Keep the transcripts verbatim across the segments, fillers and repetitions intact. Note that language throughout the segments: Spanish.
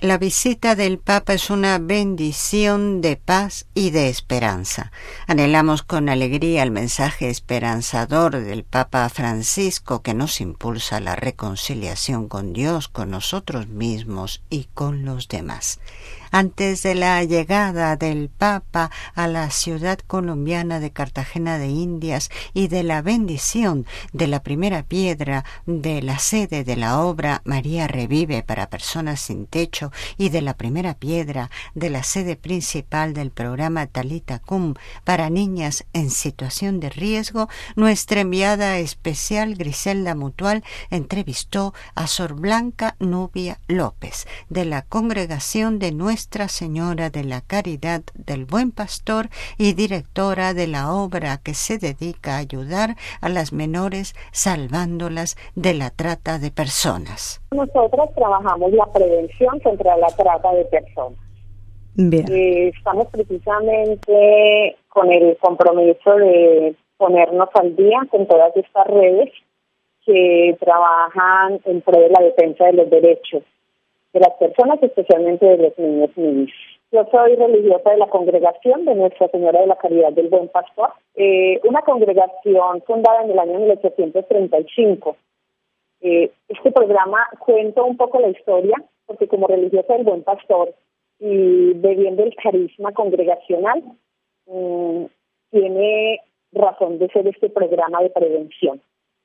La visita del Papa es una bendición de paz y de esperanza. Anhelamos con alegría el mensaje esperanzador del Papa Francisco que nos impulsa a la reconciliación con Dios, con nosotros mismos y con los demás. Antes de la llegada del Papa a la ciudad colombiana de Cartagena de Indias y de la bendición de la primera piedra de la sede de la obra María Revive para personas sin techo y de la primera piedra de la sede principal del programa Talita Cum para niñas en situación de riesgo, nuestra enviada especial Griselda Mutual entrevistó a Sor Blanca Nubia López de la Congregación de Nuestra Nuestra Señora de la Caridad del Buen Pastor y directora de la obra que se dedica a ayudar a las menores salvándolas de la trata de personas. Nosotros trabajamos la prevención contra la trata de personas. Bien. Eh, estamos precisamente con el compromiso de ponernos al día con todas estas redes que trabajan en pro de la defensa de los derechos de las personas, especialmente de los niños y niñas. Yo soy religiosa de la Congregación de Nuestra Señora de la Caridad del Buen Pastor, eh, una congregación fundada en el año mil ochocientos treinta y cinco. Eh, este programa cuenta un poco la historia, porque como religiosa del Buen Pastor y bebiendo el carisma congregacional, um, tiene razón de ser este programa de prevención.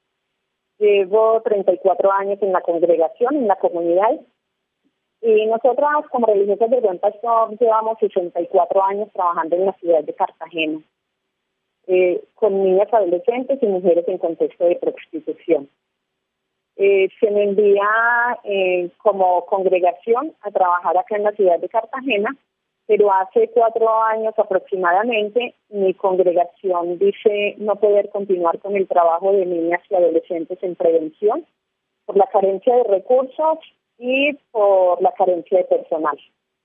Llevo treinta y cuatro años en la congregación, en la comunidad. Y nosotras, como religiosas del Buen Pastor, llevamos sesenta y cuatro años trabajando en la ciudad de Cartagena, eh, con niñas, adolescentes y mujeres en contexto de prostitución. Eh, se me envía eh, como congregación a trabajar acá en la ciudad de Cartagena, pero hace cuatro años aproximadamente mi congregación dice no poder continuar con el trabajo de niñas y adolescentes en prevención por la carencia de recursos y por la carencia de personal.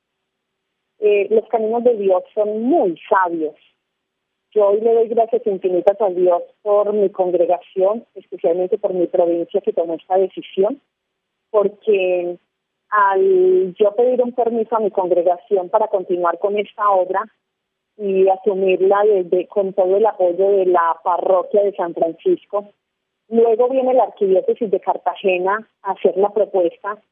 Eh, los caminos de Dios son muy sabios. Yo hoy le doy gracias infinitas a Dios por mi congregación, especialmente por mi provincia que tomó esta decisión, porque al yo pedir un permiso a mi congregación para continuar con esta obra y asumirla desde, con todo el apoyo de la parroquia de San Francisco, luego viene la Arquidiócesis de Cartagena a hacer la propuesta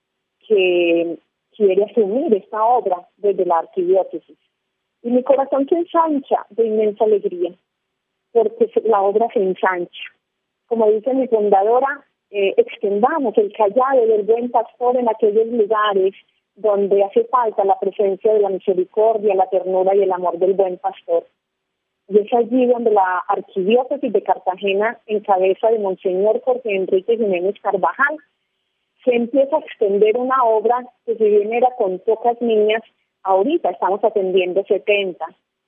que quiere asumir esta obra desde la arquidiócesis. Y mi corazón se ensancha de inmensa alegría, porque la obra se ensancha. Como dice mi fundadora, eh, extendamos el callado del Buen Pastor en aquellos lugares donde hace falta la presencia de la misericordia, la ternura y el amor del Buen Pastor. Y es allí donde la arquidiócesis de Cartagena, en cabeza de Monseñor Jorge Enrique Jiménez Carvajal, se empieza a extender una obra que si bien era con pocas niñas, ahorita estamos atendiendo setenta.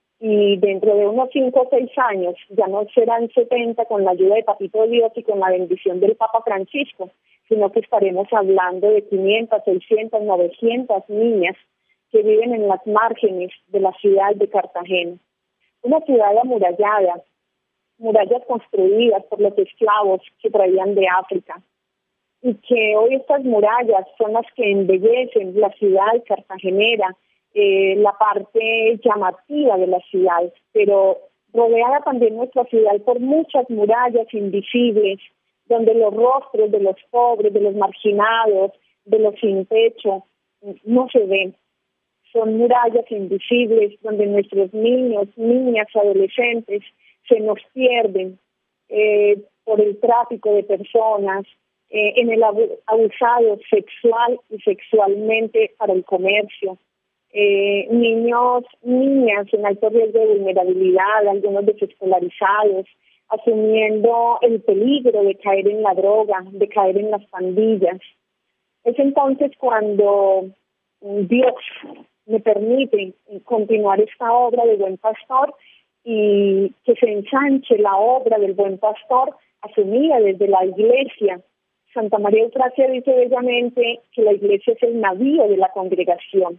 Y dentro de unos cinco o seis años ya no serán setenta con la ayuda de Papito Dios y con la bendición del Papa Francisco, sino que estaremos hablando de quinientas, seiscientas, novecientas niñas que viven en las márgenes de la ciudad de Cartagena. Una ciudad amurallada, murallas construidas por los esclavos que traían de África. Y que hoy estas murallas son las que embellecen la ciudad cartagenera, eh, la parte llamativa de la ciudad, pero rodeada también nuestra ciudad por muchas murallas invisibles, donde los rostros de los pobres, de los marginados, de los sin techo, no se ven. Son murallas invisibles donde nuestros niños, niñas, adolescentes se nos pierden eh, por el tráfico de personas, Eh, en el abusado sexual y sexualmente para el comercio. Eh, niños, niñas en alto riesgo de vulnerabilidad, algunos desescolarizados, asumiendo el peligro de caer en la droga, de caer en las pandillas. Es entonces cuando Dios me permite continuar esta obra de Buen Pastor y que se ensanche la obra del Buen Pastor asumida desde la Iglesia. Santa María Eufrasia dice bellamente que la iglesia es el navío de la congregación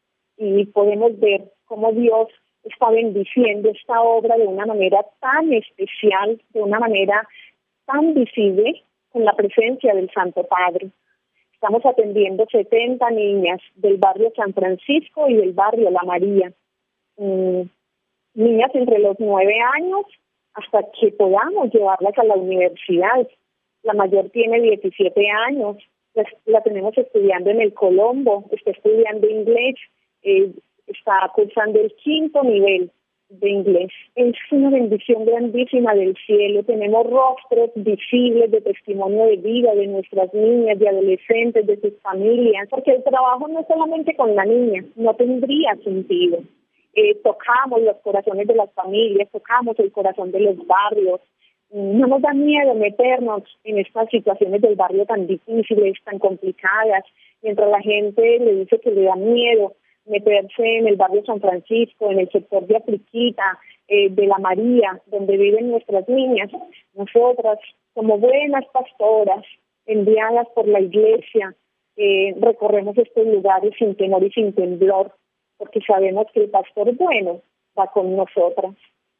y podemos ver cómo Dios está bendiciendo esta obra de una manera tan especial, de una manera tan visible, con la presencia del Santo Padre. Estamos atendiendo setenta niñas del barrio San Francisco y del barrio La María. Mm, niñas entre los nueve años hasta que podamos llevarlas a la universidad. La mayor tiene diecisiete años, la, la tenemos estudiando en el Colombo, está estudiando inglés, eh, está cursando el quinto nivel de inglés. Es una bendición grandísima del cielo. Tenemos rostros visibles de testimonio de vida de nuestras niñas, de adolescentes, de sus familias, porque el trabajo no es solamente con la niña, no tendría sentido. Eh, tocamos los corazones de las familias, tocamos el corazón de los barrios. No nos da miedo meternos en estas situaciones del barrio tan difíciles, tan complicadas, mientras la gente le dice que le da miedo meterse en el barrio San Francisco, en el sector de Afriquita, eh, de La María, donde viven nuestras niñas. Nosotras, como buenas pastoras, enviadas por la iglesia, eh, recorremos estos lugares sin temor y sin temblor, porque sabemos que el pastor bueno va con nosotras.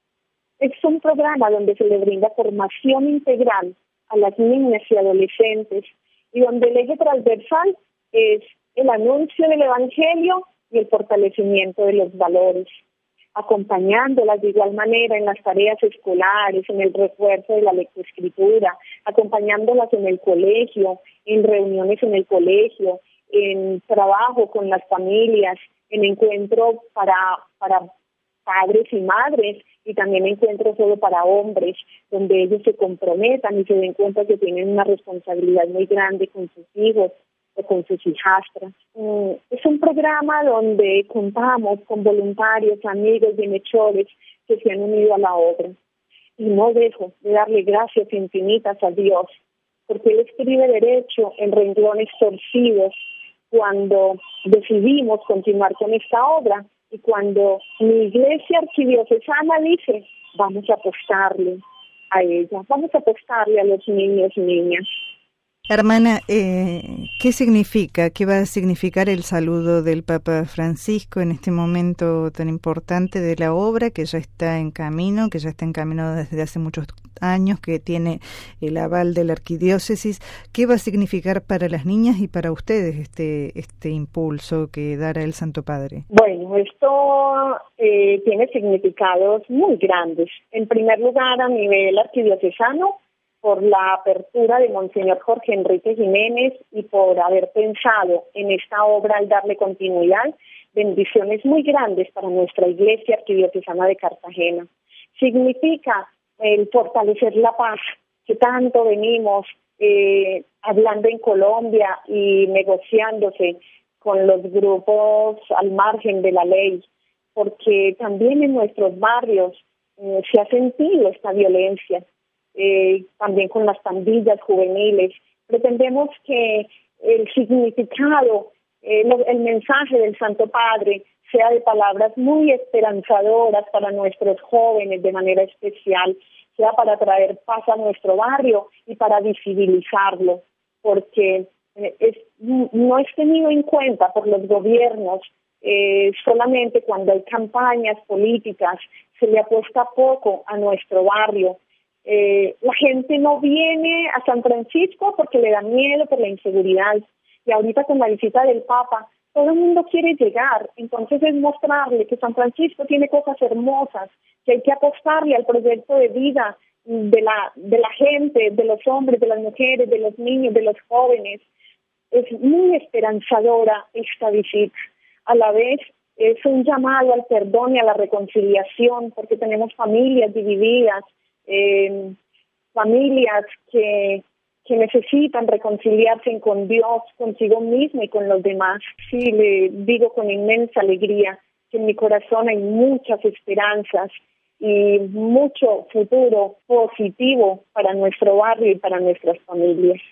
Es un programa donde se le brinda formación integral a las niñas y adolescentes y donde el eje transversal es el anuncio del Evangelio y el fortalecimiento de los valores, acompañándolas de igual manera en las tareas escolares, en el refuerzo de la lectoescritura, acompañándolas en el colegio, en reuniones en el colegio, en trabajo con las familias, en encuentros para, para padres y madres, y también encuentros solo para hombres, donde ellos se comprometan y se den cuenta que tienen una responsabilidad muy grande con sus hijos o con sus hijastras. Mm, es un programa donde contamos con voluntarios, amigos, bienhechores que se han unido a la obra. Y no dejo de darle gracias infinitas a Dios, porque Él escribe derecho en renglones torcidos cuando decidimos continuar con esta obra y cuando mi iglesia arquidiocesana dice, vamos a apostarle a ella, vamos a apostarle a los niños y niñas. Hermana, eh, ¿qué significa, qué va a significar el saludo del Papa Francisco en este momento tan importante de la obra que ya está en camino, que ya está en camino desde hace muchos años, que tiene el aval de la arquidiócesis? ¿Qué va a significar para las niñas y para ustedes este este impulso que dará el Santo Padre? Bueno, esto eh, tiene significados muy grandes. En primer lugar, a nivel arquidiocesano, por la apertura de Monseñor Jorge Enrique Jiménez y por haber pensado en esta obra al darle continuidad, bendiciones muy grandes para nuestra Iglesia Arquidiocesana de Cartagena. Significa el fortalecer la paz, que tanto venimos eh, hablando en Colombia y negociándose con los grupos al margen de la ley, porque también en nuestros barrios eh, se ha sentido esta violencia. Eh, también con las pandillas juveniles. Pretendemos que el significado, eh, el mensaje del Santo Padre sea de palabras muy esperanzadoras para nuestros jóvenes de manera especial, sea para traer paz a nuestro barrio y para visibilizarlo, porque eh, es, no es tenido en cuenta por los gobiernos. Eh, solamente cuando hay campañas políticas se le apuesta poco a nuestro barrio. Eh, la gente no viene a San Francisco porque le da miedo por la inseguridad, y ahorita con la visita del Papa todo el mundo quiere llegar. Entonces es mostrarle que San Francisco tiene cosas hermosas, que hay que apostarle al proyecto de vida de la de la gente, de los hombres, de las mujeres, de los niños, de los jóvenes. Es muy esperanzadora esta visita. A la vez es un llamado al perdón y a la reconciliación, porque tenemos familias divididas, Eh, familias que, que necesitan reconciliarse con Dios, consigo mismo y con los demás. Sí, le digo con inmensa alegría que en mi corazón hay muchas esperanzas y mucho futuro positivo para nuestro barrio y para nuestras familias.